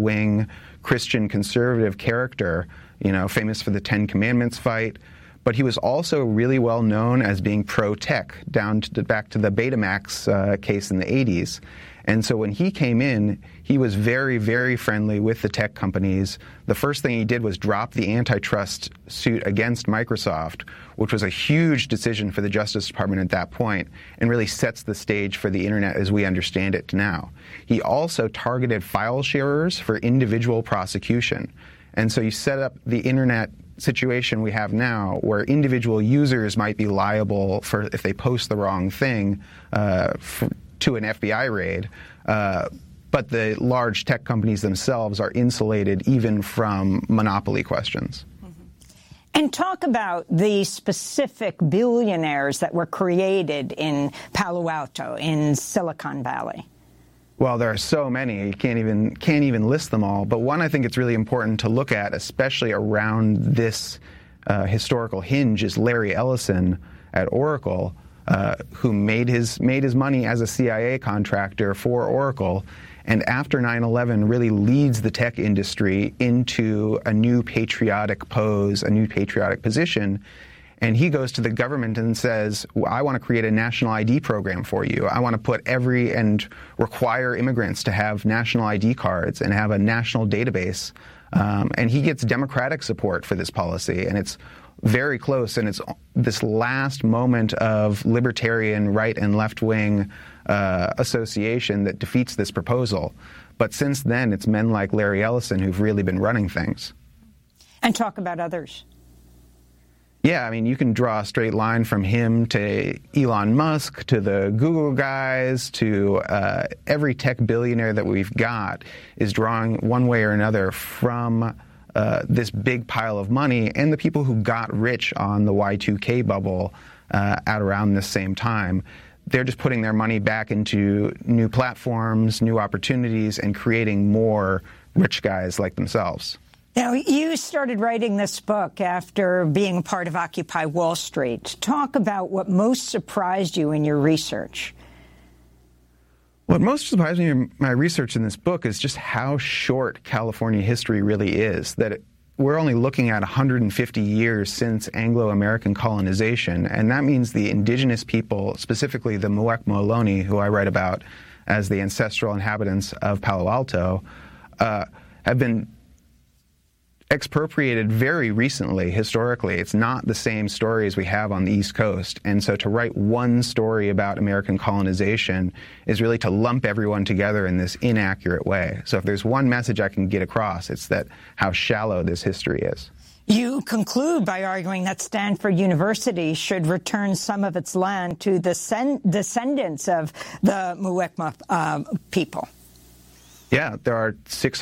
right-wing Christian conservative character, famous for the Ten Commandments fight. But he was also really well known as being pro-tech, back to the Betamax case in the 80s. And so when he came in, he was very, very friendly with the tech companies. The first thing he did was drop the antitrust suit against Microsoft, which was a huge decision for the Justice Department at that point, and really sets the stage for the Internet as we understand it now. He also targeted file sharers for individual prosecution. And so you set up the Internet situation we have now where individual users might be liable for if they post the wrong thing to an FBI raid, but the large tech companies themselves are insulated even from monopoly questions. And talk about the specific billionaires that were created in Palo Alto, in Silicon Valley. Well, there are so many, you can't even list them all. But one I think it's really important to look at, especially around this historical hinge, is Larry Ellison at Oracle, who made his money as a CIA contractor for Oracle, and after 9/11 really leads the tech industry into a new patriotic pose, a new patriotic position. And he goes to the government and says, I want to create a national ID program for you. I want to put and require immigrants to have national ID cards and have a national database. And he gets Democratic support for this policy. And it's very close. And it's this last moment of libertarian right and left wing association that defeats this proposal. But since then, it's men like Larry Ellison who've really been running things. And talk about others. Yeah, I mean, you can draw a straight line from him to Elon Musk, to the Google guys, to every tech billionaire that we've got is drawing one way or another from this big pile of money, and the people who got rich on the Y2K bubble at around this same time. They're just putting their money back into new platforms, new opportunities, and creating more rich guys like themselves. Now, you started writing this book after being a part of Occupy Wall Street. Talk about what most surprised you in your research. What most surprised me in my research in this book is just how short California history really is, that we're only looking at 150 years since Anglo-American colonization, and that means the indigenous people, specifically the Muwekma Ohlone, who I write about as the ancestral inhabitants of Palo Alto, have been expropriated very recently, historically. It's not the same story as we have on the East Coast. And so to write one story about American colonization is really to lump everyone together in this inaccurate way. So if there's one message I can get across, it's that how shallow this history is. You conclude by arguing that Stanford University should return some of its land to the descendants of the Muwekma people. Yeah, there are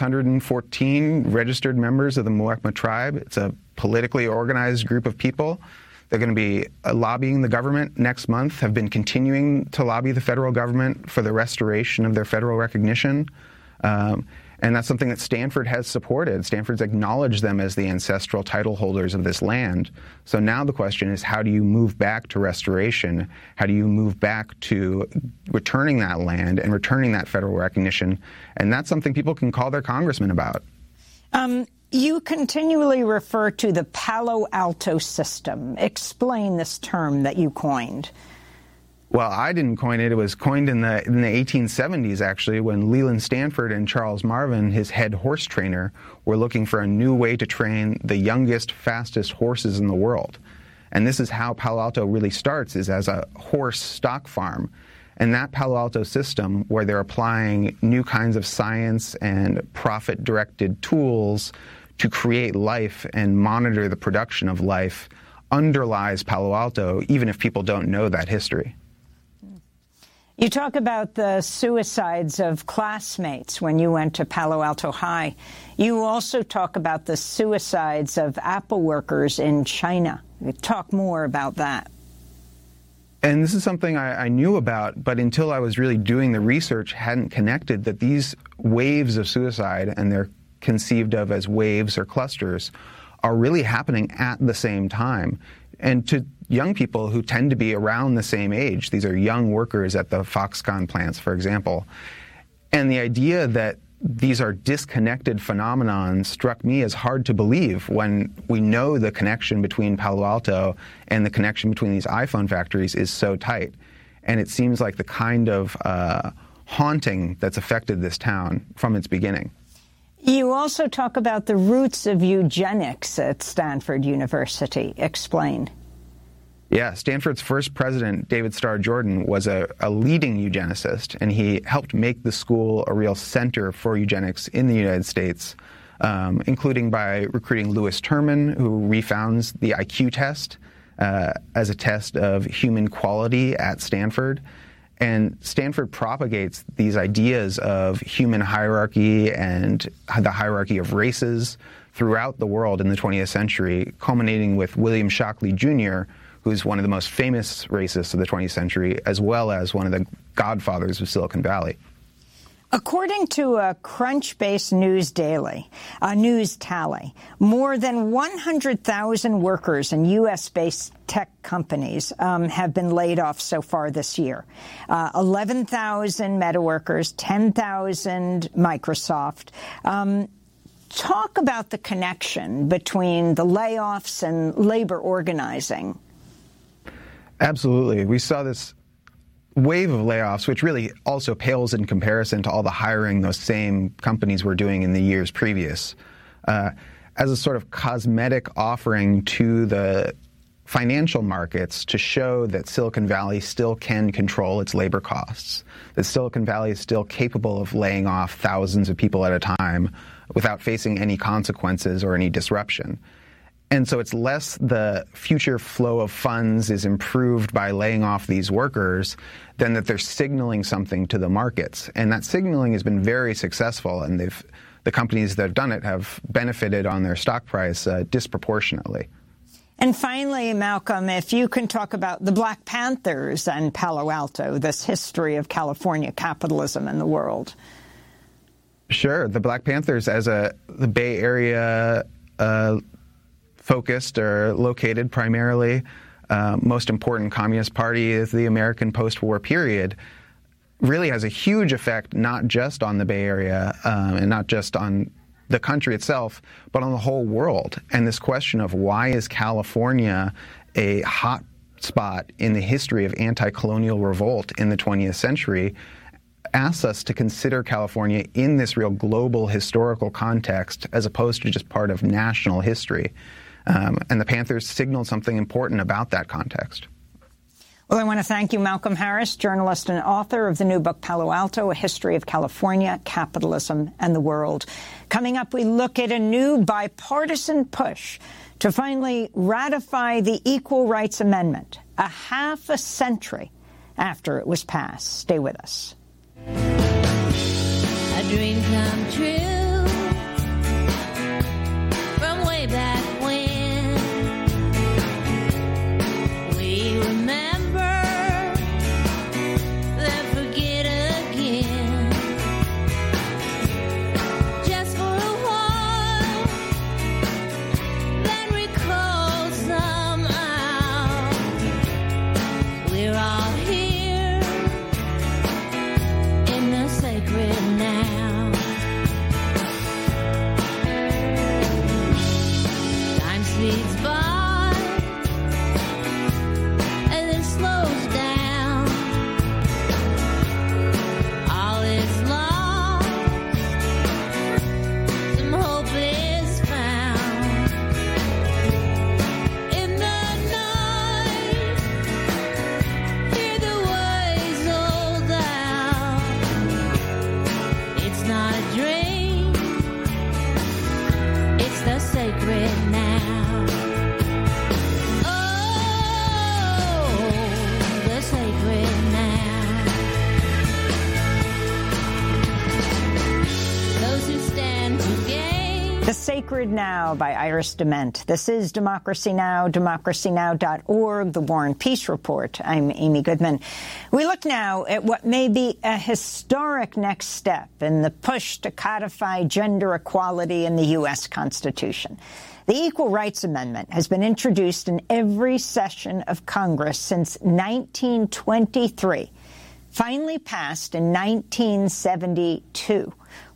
614 registered members of the Muwekma tribe. It's a politically organized group of people. They're going to be lobbying the government next month, have been continuing to lobby the federal government for the restoration of their federal recognition. And that's something that Stanford has supported. Stanford's acknowledged them as the ancestral title holders of this land. So now the question is, how do you move back to restoration? How do you move back to returning that land and returning that federal recognition? And that's something people can call their congressman about. You continually refer to the Palo Alto system. Explain this term that you coined. Well, I didn't coin it. It was coined in the 1870s, actually, when Leland Stanford and Charles Marvin, his head horse trainer, were looking for a new way to train the youngest, fastest horses in the world. And this is how Palo Alto really starts, is as a horse stock farm. And that Palo Alto system, where they're applying new kinds of science and profit-directed tools to create life and monitor the production of life, underlies Palo Alto, even if people don't know that history. You talk about the suicides of classmates when you went to Palo Alto High. You also talk about the suicides of Apple workers in China. Talk more about that. And this is something I knew about, but until I was really doing the research, hadn't connected that these waves of suicide, and they're conceived of as waves or clusters, are really happening at the same time. And to young people who tend to be around the same age. These are young workers at the Foxconn plants, for example. And the idea that these are disconnected phenomenons struck me as hard to believe when we know the connection between Palo Alto and the connection between these iPhone factories is so tight. And it seems like the kind of haunting that's affected this town from its beginning. You also talk about the roots of eugenics at Stanford University. Explain. Yeah, Stanford's first president, David Starr Jordan, was a leading eugenicist, and he helped make the school a real center for eugenics in the United States, including by recruiting Lewis Terman, who refounds the IQ test as a test of human quality at Stanford. And Stanford propagates these ideas of human hierarchy and the hierarchy of races throughout the world in the 20th century, culminating with William Shockley Jr., who's one of the most famous racists of the 20th century, as well as one of the godfathers of Silicon Valley. According to a Crunchbase News news tally, more than 100,000 workers in U.S.-based tech companies have been laid off so far this year. 11,000 Meta workers, 10,000 Microsoft. Talk about the connection between the layoffs and labor organizing. Absolutely. We saw this wave of layoffs, which really also pales in comparison to all the hiring those same companies were doing in the years previous, as a sort of cosmetic offering to the financial markets to show that Silicon Valley still can control its labor costs, that Silicon Valley is still capable of laying off thousands of people at a time without facing any consequences or any disruption. And so it's less the future flow of funds is improved by laying off these workers than that they're signaling something to the markets. And that signaling has been very successful, and the companies that have done it have benefited on their stock price disproportionately. And finally, Malcolm, if you can talk about the Black Panthers and Palo Alto, this history of California capitalism in the world. Sure. The Black Panthers, as the Bay Area focused or located primarily, most important communist party of the American post-war period, really has a huge effect not just on the Bay Area and not just on the country itself, but on the whole world. And this question of why is California a hot spot in the history of anti-colonial revolt in the 20th century asks us to consider California in this real global historical context as opposed to just part of national history. And the Panthers signaled something important about that context. Well, I want to thank you, Malcolm Harris, journalist and author of the new book, Palo Alto, A History of California, Capitalism, and the World. Coming up, we look at a new bipartisan push to finally ratify the Equal Rights Amendment, a half a century after it was passed. Stay with us. A dream come true from way back when. We remember, then forget again. Just for a while, then recall somehow. We're all here in the sacred now. Time speeds by and then slows down. All is lost, some hope is found. In the night, hear the waves old out. It's not a dream, it's the sacred now. Oh, the sacred now. Those who stand to gain. The Sacred Now by Iris Dement. This is Democracy Now!, democracynow.org, The War and Peace Report. I'm Amy Goodman. We look now at what may be a historic next step in the push to codify gender equality in the U.S. Constitution. The Equal Rights Amendment has been introduced in every session of Congress since 1923, finally passed in 1972.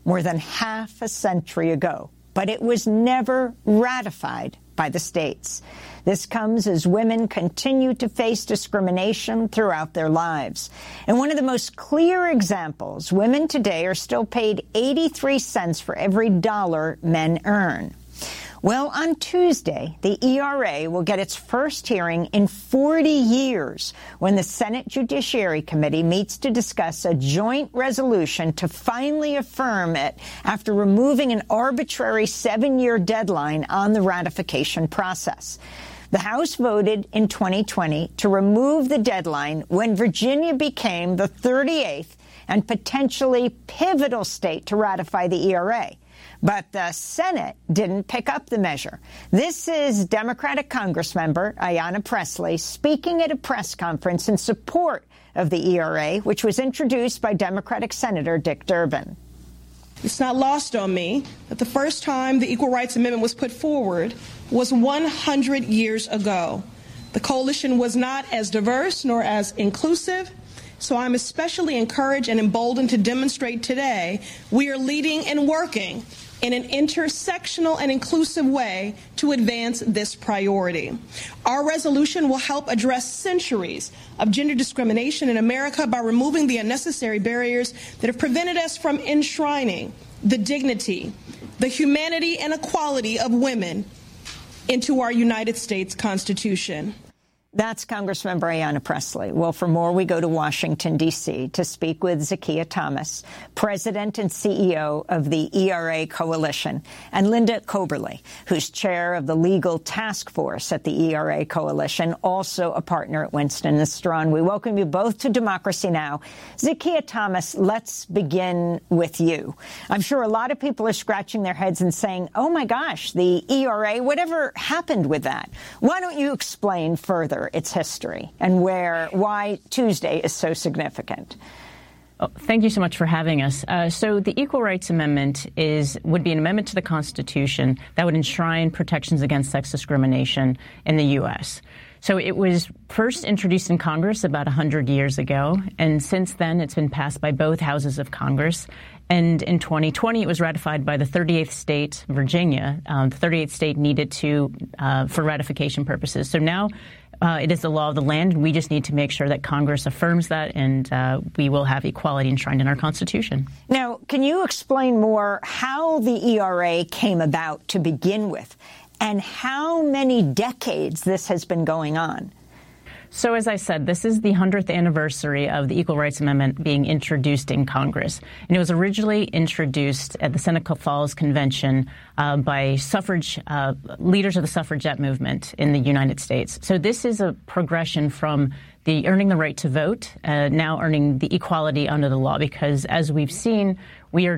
more than half a century ago, but it was never ratified by the states. This comes as women continue to face discrimination throughout their lives. And one of the most clear examples, women today are still paid 83 cents for every dollar men earn. Well, on Tuesday, the ERA will get its first hearing in 40 years when the Senate Judiciary Committee meets to discuss a joint resolution to finally affirm it after removing an arbitrary 7-year deadline on the ratification process. The House voted in 2020 to remove the deadline when Virginia became the 38th and potentially pivotal state to ratify the ERA. But the Senate didn't pick up the measure. This is Democratic Congressmember Ayanna Pressley speaking at a press conference in support of the ERA, which was introduced by Democratic Senator Dick Durbin. It's not lost on me that the first time the Equal Rights Amendment was put forward was 100 years ago. The coalition was not as diverse nor as inclusive, so I'm especially encouraged and emboldened to demonstrate today we are leading and working in an intersectional and inclusive way to advance this priority. Our resolution will help address centuries of gender discrimination in America by removing the unnecessary barriers that have prevented us from enshrining the dignity, the humanity, and equality of women into our United States Constitution. That's Congressmember Ayanna Pressley. Well, for more, we go to Washington, D.C. to speak with Zakiya Thomas, President and CEO of the ERA Coalition, and Linda Coberly, who's chair of the legal task force at the ERA Coalition, also a partner at Winston & Strawn. We welcome you both to Democracy Now! Zakiya Thomas, let's begin with you. I'm sure a lot of people are scratching their heads and saying, oh, my gosh, the ERA, whatever happened with that? Why don't you explain further its history and why Tuesday is so significant? Oh, thank you so much for having us. So the Equal Rights Amendment would be an amendment to the Constitution that would enshrine protections against sex discrimination in the U.S. So it was first introduced in Congress about 100 years ago, and since then it's been passed by both houses of Congress. And in 2020, it was ratified by the 38th state, Virginia. The 38th state needed to, for ratification purposes. So now it is the law of the land, and we just need to make sure that Congress affirms that, and we will have equality enshrined in our Constitution. Now, can you explain more how the ERA came about to begin with, and how many decades this has been going on? So, as I said, this is the 100th anniversary of the Equal Rights Amendment being introduced in Congress. And it was originally introduced at the Seneca Falls Convention by suffrage leaders of the suffragette movement in the United States. So this is a progression from the earning the right to vote, now earning the equality under the law, because as we've seen, we do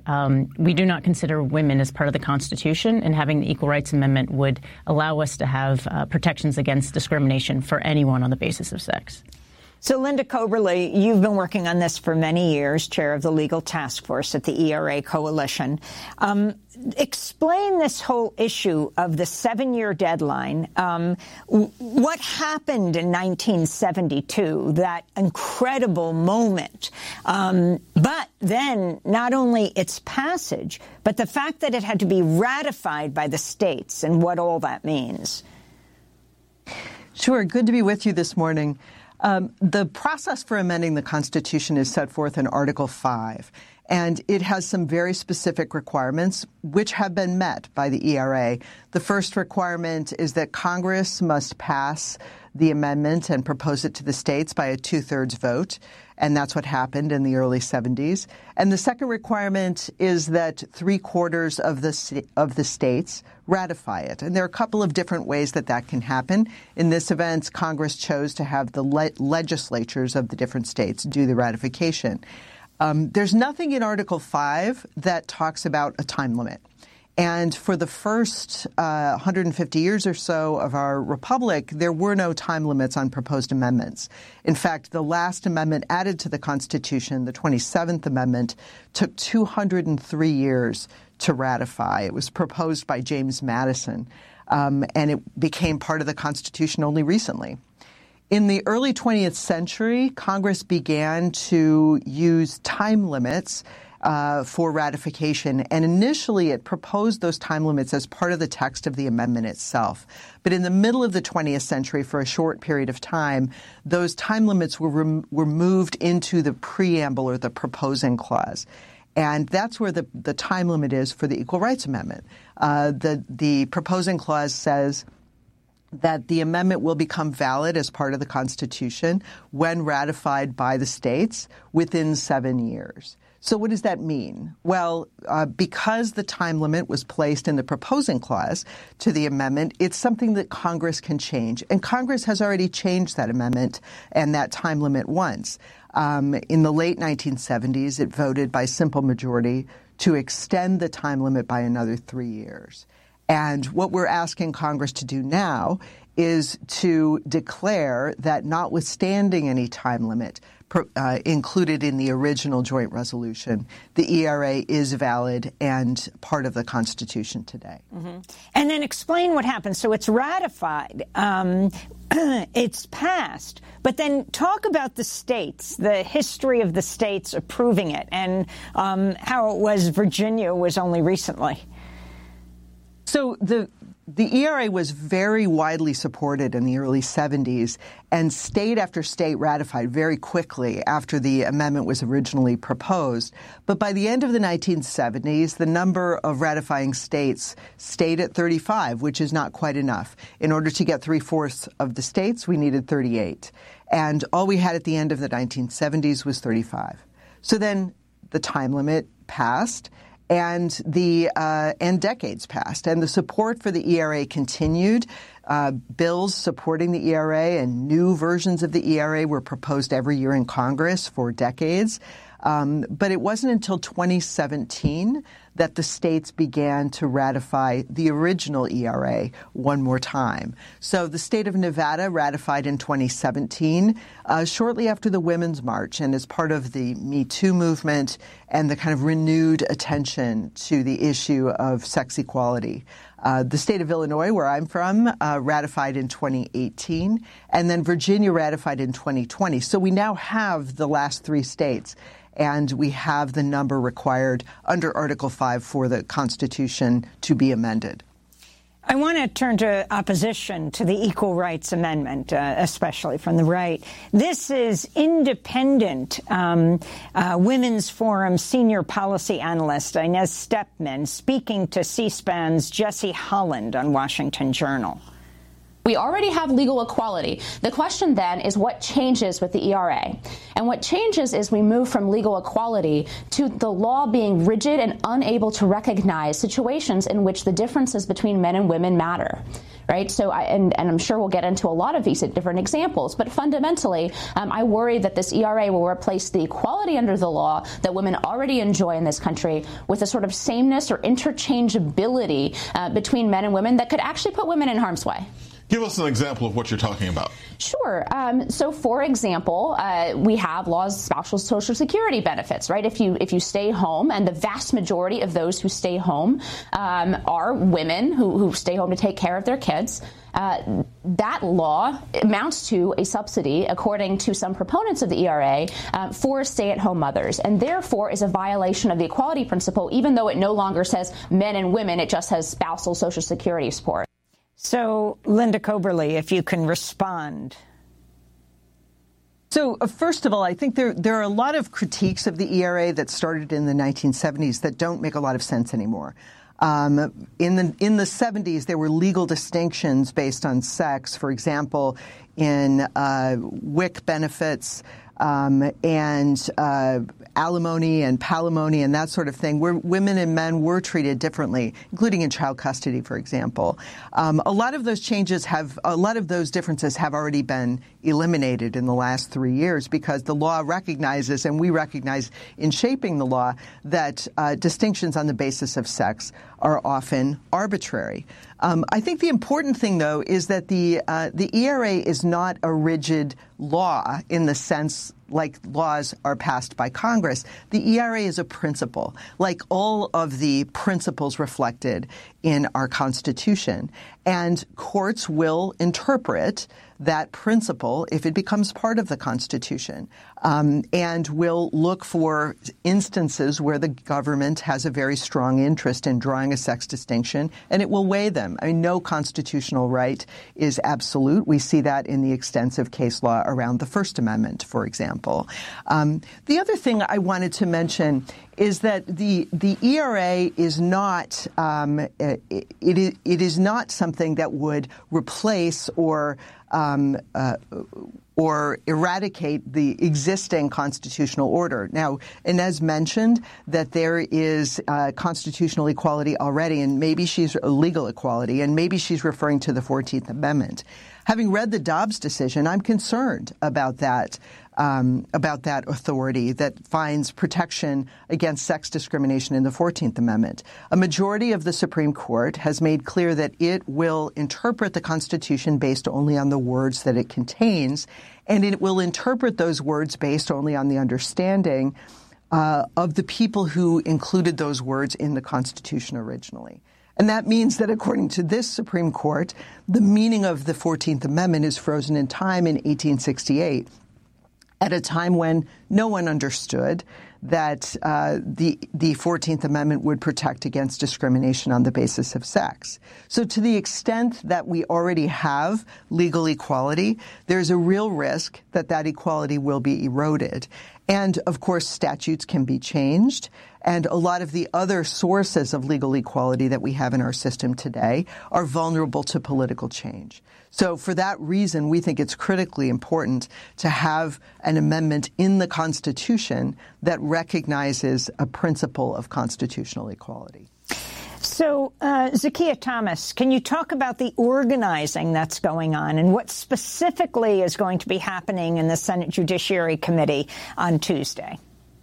not consider women as part of the Constitution, and having the Equal Rights Amendment would allow us to have protections against discrimination for anyone on the basis of sex. So, Linda Coberly, you've been working on this for many years, chair of the legal task force at the ERA Coalition. Explain this whole issue of the 7-year deadline. What happened in 1972, that incredible moment? But then not only its passage, but the fact that it had to be ratified by the states and what all that means. Sure. Good to be with you this morning. The process for amending the Constitution is set forth in Article 5, and it has some very specific requirements which have been met by the ERA. The first requirement is that Congress must pass the amendment and propose it to the states by a 2/3 vote, and that's what happened in the early 70s. And the second requirement is that 3/4 of the states ratify it. And there are a couple of different ways that that can happen. In this event, Congress chose to have the legislatures of the different states do the ratification. There's nothing in Article 5 that talks about a time limit. And for the first 150 years or so of our republic, there were no time limits on proposed amendments. In fact, the last amendment added to the Constitution, the 27th Amendment, took 203 years to ratify. It was proposed by James Madison, and it became part of the Constitution only recently. In the early 20th century, Congress began to use time limits for ratification. And initially, it proposed those time limits as part of the text of the amendment itself. But in the middle of the 20th century, for a short period of time, those time limits were moved into the preamble or the proposing clause. And that's where the time limit is for the Equal Rights Amendment. The proposing clause says that the amendment will become valid as part of the Constitution when ratified by the states within 7 years. So what does that mean? Well, because the time limit was placed in the proposing clause to the amendment, it's something that Congress can change. And Congress has already changed that amendment and that time limit once. In the late 1970s, it voted by simple majority to extend the time limit by another 3 years. And what we're asking Congress to do now is to declare that notwithstanding any time limit included in the original joint resolution, the ERA is valid and part of the Constitution today. Mm-hmm. And then explain what happened. So it's ratified. It's passed. But then talk about the states, the history of the states approving it, and how it was Virginia was only recently. So the ERA was very widely supported in the early 70s, and state after state ratified very quickly after the amendment was originally proposed. But by the end of the 1970s, the number of ratifying states stayed at 35, which is not quite enough. In order to get 3/4 of the states, we needed 38. And all we had at the end of the 1970s was 35. So then the time limit passed. And decades passed, and the support for the ERA continued. Bills supporting the ERA and new versions of the ERA were proposed every year in Congress for decades. But it wasn't until 2017 that the states began to ratify the original ERA one more time. So the state of Nevada ratified in 2017, shortly after the Women's March, and as part of the Me Too movement and the kind of renewed attention to the issue of sex equality. The state of Illinois, where I'm from, ratified in 2018, and then Virginia ratified in 2020. So we now have the last 3 states, and we have the number required under Article 5 for the Constitution to be amended. I want to turn to opposition to the Equal Rights Amendment, especially from the right. This is independent Women's Forum senior policy analyst Inez Stepman speaking to C-SPAN's Jesse Holland on Washington Journal. We already have legal equality. The question then is what changes with the ERA? And what changes is we move from legal equality to the law being rigid and unable to recognize situations in which the differences between men and women matter. Right. So and I'm sure we'll get into a lot of these different examples. But fundamentally, I worry that this ERA will replace the equality under the law that women already enjoy in this country with a sort of sameness or interchangeability between men and women that could actually put women in harm's way. Give us an example of what you're talking about. Sure. So, for example, we have laws, spousal Social Security benefits, right? If you stay home, and the vast majority of those who stay home are women who stay home to take care of their kids. That law amounts to a subsidy, according to some proponents of the ERA, for stay-at-home mothers, and therefore is a violation of the equality principle, even though it no longer says men and women, it just says spousal Social Security support. So, Linda Coberly, if you can respond. So, first of all, I think there are a lot of critiques of the ERA that started in the 1970s that don't make a lot of sense anymore. In the 70s, there were legal distinctions based on sex. For example, in WIC benefits and alimony and palimony and that sort of thing, where women and men were treated differently, including in child custody, for example. A lot of those differences have already been eliminated in the last 3 years because the law recognizes, and we recognize in shaping the law, that distinctions on the basis of sex are often arbitrary. I think the important thing, though, is that the ERA is not a rigid law in the sense like laws are passed by Congress. The ERA is a principle, like all of the principles reflected in our Constitution. And courts will interpret that principle if it becomes part of the Constitution, and will look for instances where the government has a very strong interest in drawing a sex distinction, and it will weigh them. I mean, no constitutional right is absolute. We see that in the extensive case law around the First Amendment, for example. The other thing I wanted to mention is that the ERA is not it is not something that would replace or eradicate the existing constitutional order. Now, Inez mentioned that there is constitutional equality already, and maybe she's legal equality, and maybe she's referring to the 14th Amendment. Having read the Dobbs decision, I'm concerned about that authority that finds protection against sex discrimination in the 14th Amendment. A majority of the Supreme Court has made clear that it will interpret the Constitution based only on the words that it contains, and it will interpret those words based only on the understanding of the people who included those words in the Constitution originally. And that means that according to this Supreme Court, the meaning of the 14th Amendment is frozen in time in 1868, at a time when no one understood that the 14th Amendment would protect against discrimination on the basis of sex. So to the extent that we already have legal equality, there's a real risk that that equality will be eroded. And, of course, statutes can be changed. And a lot of the other sources of legal equality that we have in our system today are vulnerable to political change. So for that reason, we think it's critically important to have an amendment in the Constitution that recognizes a principle of constitutional equality. So, Zakiya Thomas, can you talk about the organizing that's going on and what specifically is going to be happening in the Senate Judiciary Committee on Tuesday?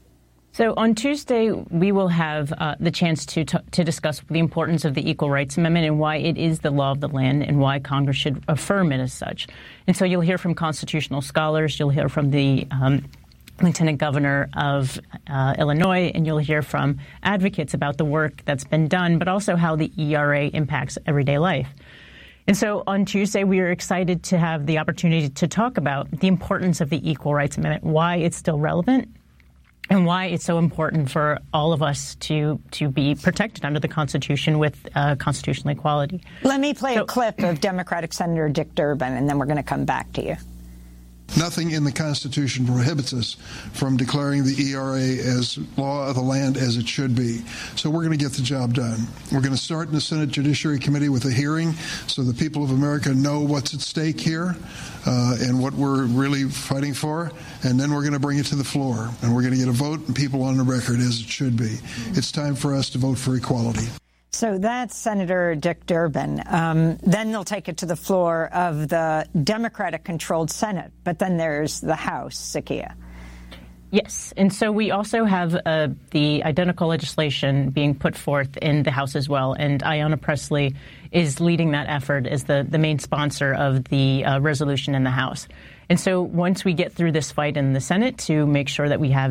So on Tuesday, we will have the chance to discuss the importance of the Equal Rights Amendment and why it is the law of the land and why Congress should affirm it as such. And so you'll hear from constitutional scholars, you'll hear from the Lieutenant Governor of Illinois, and you'll hear from advocates about the work that's been done, but also how the ERA impacts everyday life. And so on Tuesday, we are excited to have the opportunity to talk about the importance of the Equal Rights Amendment, why it's still relevant, and why it's so important for all of us to be protected under the Constitution with constitutional equality. Let me play a clip of Democratic Senator Dick Durbin, and then we're going to come back to you. Nothing in the Constitution prohibits us from declaring the ERA as law of the land as it should be. So we're going to get the job done. We're going to start in the Senate Judiciary Committee with a hearing so the people of America know what's at stake here and what we're really fighting for. And then we're going to bring it to the floor. And we're going to get a vote and people on the record as it should be. It's time for us to vote for equality. So that's Senator Dick Durbin. Then they'll take it to the floor of the Democratic-controlled Senate. But then there's the House, Zakiya. Yes. And so we also have the identical legislation being put forth in the House as well. And Ayanna Pressley is leading that effort as the main sponsor of the resolution in the House. And so once we get through this fight in the Senate to make sure that we have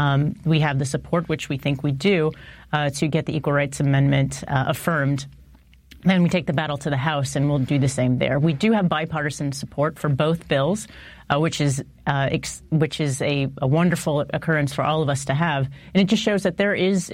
the support, which we think we do, to get the Equal Rights Amendment affirmed, then we take the battle to the House, and we'll do the same there. We do have bipartisan support for both bills, which is a wonderful occurrence for all of us to have. And it just shows that there is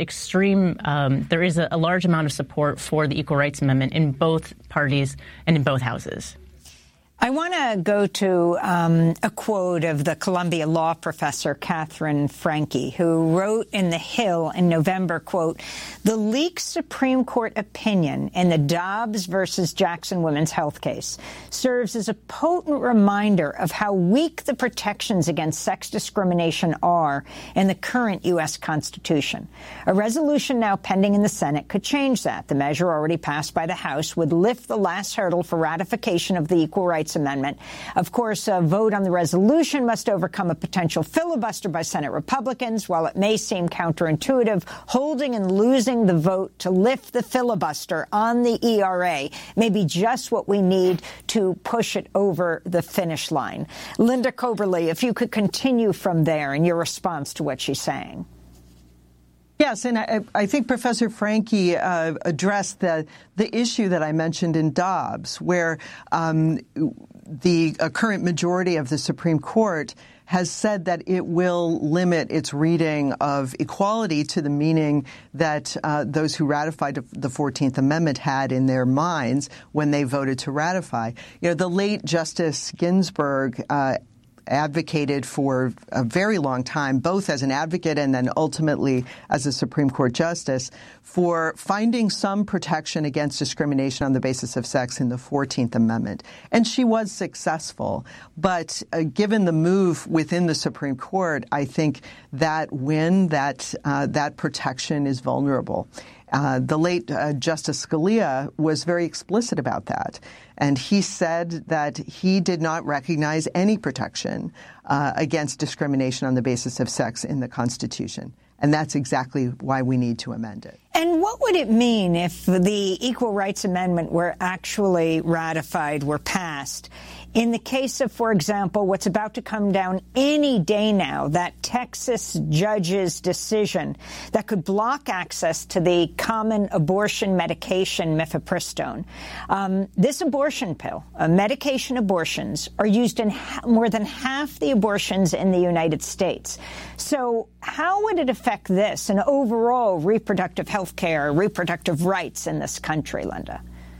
a large amount of support for the Equal Rights Amendment in both parties and in both houses. I want to go to a quote of the Columbia law professor Catherine Franke, who wrote in The Hill in November, quote, "The leaked Supreme Court opinion in the Dobbs versus Jackson women's health case serves as a potent reminder of how weak the protections against sex discrimination are in the current U.S. Constitution. A resolution now pending in the Senate could change that. The measure already passed by the House would lift the last hurdle for ratification of the Equal Rights Rights Amendment. Of course, a vote on the resolution must overcome a potential filibuster by Senate Republicans. While it may seem counterintuitive, holding and losing the vote to lift the filibuster on the ERA may be just what we need to push it over the finish line. Linda Coberly, if you could continue from there in your response to what she's saying. Yes, and I think Professor Franke addressed the issue that I mentioned in Dobbs, where the current majority of the Supreme Court has said that it will limit its reading of equality to the meaning that those who ratified the 14th Amendment had in their minds when they voted to ratify. You know, the late Justice Ginsburg advocated for a very long time, both as an advocate and then ultimately as a Supreme Court justice, for finding some protection against discrimination on the basis of sex in the 14th Amendment. And she was successful. But given the move within the Supreme Court, I think that that protection is vulnerable. The late Justice Scalia was very explicit about that. And he said that he did not recognize any protection against discrimination on the basis of sex in the Constitution. And that's exactly why we need to amend it. And what would it mean if the Equal Rights Amendment were actually ratified, were passed? In the case of, for example, what's about to come down any day now, that Texas judge's decision that could block access to the common abortion medication mifepristone. This abortion pill, medication abortions, are used in more than half the abortions in the United States. So how would it affect this and overall reproductive health care, reproductive rights in this country, Linda?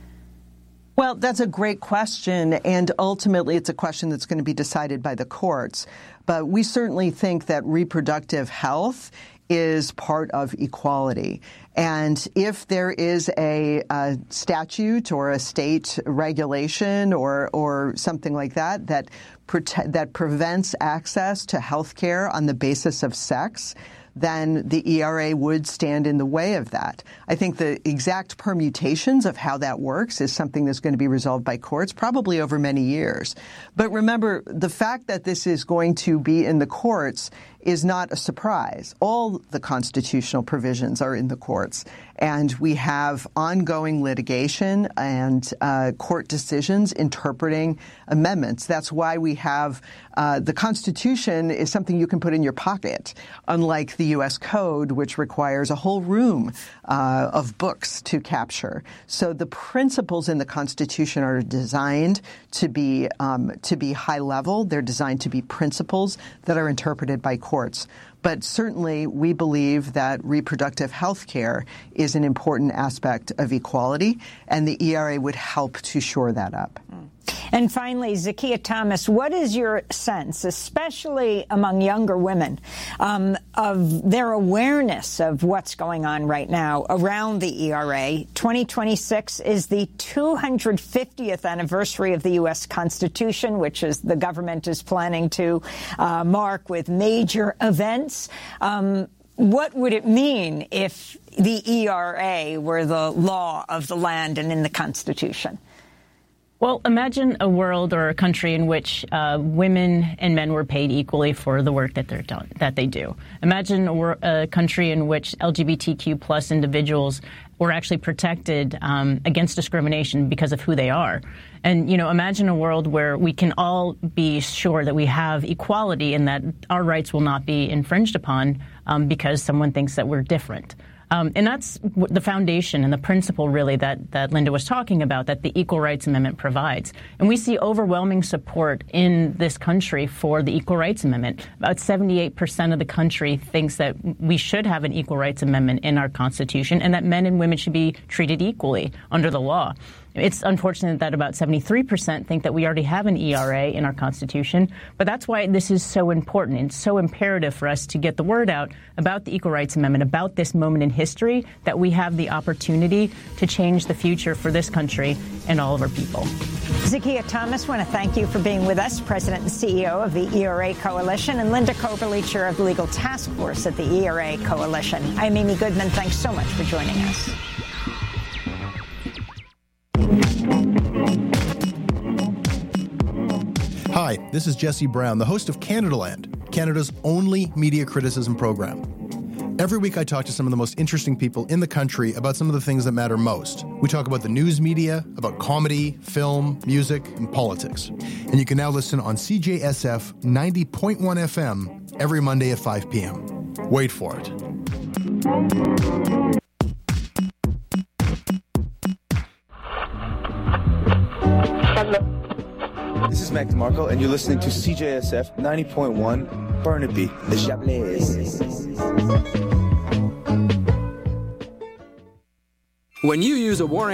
Well, that's a great question, and ultimately it's a question that's going to be decided by the courts. But we certainly think that reproductive health is part of equality. And if there is a statute or a state regulation or something like that that prevents access to health care on the basis of sex, then the ERA would stand in the way of that. I think the exact permutations of how that works is something that's going to be resolved by courts, probably over many years. But remember, the fact that this is going to be in the courts is not a surprise. All the constitutional provisions are in the courts, and we have ongoing litigation and court decisions interpreting amendments. That's why we have the Constitution is something you can put in your pocket, unlike the U.S. Code, which requires a whole room of books to capture. So the principles in the Constitution are designed to be high level. They're designed to be principles that are interpreted by courts. But certainly we believe that reproductive health care is an important aspect of equality, and the ERA would help to shore that up. And finally, Zakiya Thomas, what is your sense, especially among younger women, of their awareness of what's going on right now around the ERA? 2026 is the 250th anniversary of the U.S. Constitution, which is the government is planning to mark with major events. What would it mean if the ERA were the law of the land and in the Constitution? Well, imagine a world or a country in which women and men were paid equally for the work that they do. Imagine a country in which LGBTQ plus individuals were actually protected against discrimination because of who they are. And, you know, imagine a world where we can all be sure that we have equality and that our rights will not be infringed upon because someone thinks that we're different. And that's the foundation and the principle, really, that Linda was talking about, that the Equal Rights Amendment provides. And we see overwhelming support in this country for the Equal Rights Amendment. About 78% of the country thinks that we should have an Equal Rights Amendment in our Constitution and that men and women should be treated equally under the law. It's unfortunate that about 73% think that we already have an ERA in our Constitution, but that's why this is so important. It's so imperative for us to get the word out about the Equal Rights Amendment, about this moment in history, that we have the opportunity to change the future for this country and all of our people. Zakiya Thomas, I want to thank you for being with us, President and CEO of the ERA Coalition, and Linda Coberly, Chair of the Legal Task Force at the ERA Coalition. I'm Amy Goodman. Thanks so much for joining us. Hi, this is Jesse Brown, the host of Canadaland, Canada's only media criticism program. Every week I talk to some of the most interesting people in the country about some of the things that matter most. We talk about the news media, about comedy, film, music, and politics. And you can now listen on CJSF 90.1 FM every Monday at 5 p.m. Wait for it. This is Mac DeMarco, and you're listening to CJSF 90.1 Burnaby, the Chablais. When you use a War